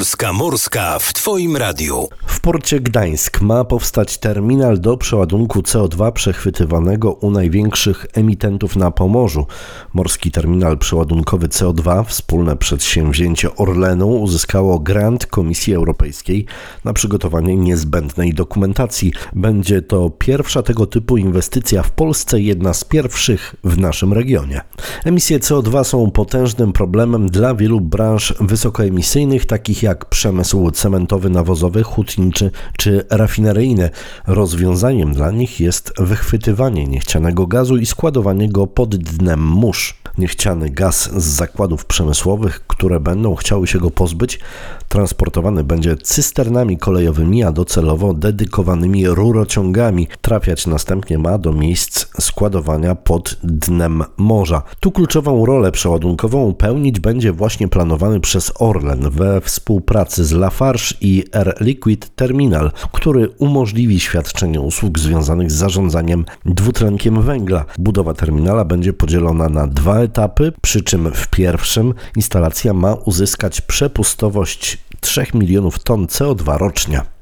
Polska morska w Twoim radiu. W porcie Gdańsk ma powstać terminal do przeładunku CO2 przechwytywanego u największych emitentów na Pomorzu. Morski terminal przeładunkowy CO2, wspólne przedsięwzięcie Orlenu, uzyskało grant Komisji Europejskiej na przygotowanie niezbędnej dokumentacji. Będzie to pierwsza tego typu inwestycja w Polsce, jedna z pierwszych w naszym regionie. Emisje CO2 są potężnym problemem dla wielu branż wysokoemisyjnych, takich jak przemysł cementowy, nawozowy, hutniczy czy rafineryjny. Rozwiązaniem dla nich jest wychwytywanie niechcianego gazu i składowanie go pod dnem mórz. Niechciany gaz z zakładów przemysłowych, które będą chciały się go pozbyć, transportowany będzie cysternami kolejowymi, a docelowo dedykowanymi rurociągami. Trafiać następnie ma do miejsc składowania pod dnem morza. Tu kluczową rolę przeładunkową pełnić będzie właśnie planowany przez Orlen we współpracy z Lafarge i Air Liquide Terminal, który umożliwi świadczenie usług związanych z zarządzaniem dwutlenkiem węgla. Budowa terminala będzie podzielona na 2 etapy, przy czym w pierwszym instalacja ma uzyskać przepustowość 3 milionów ton CO2 rocznie.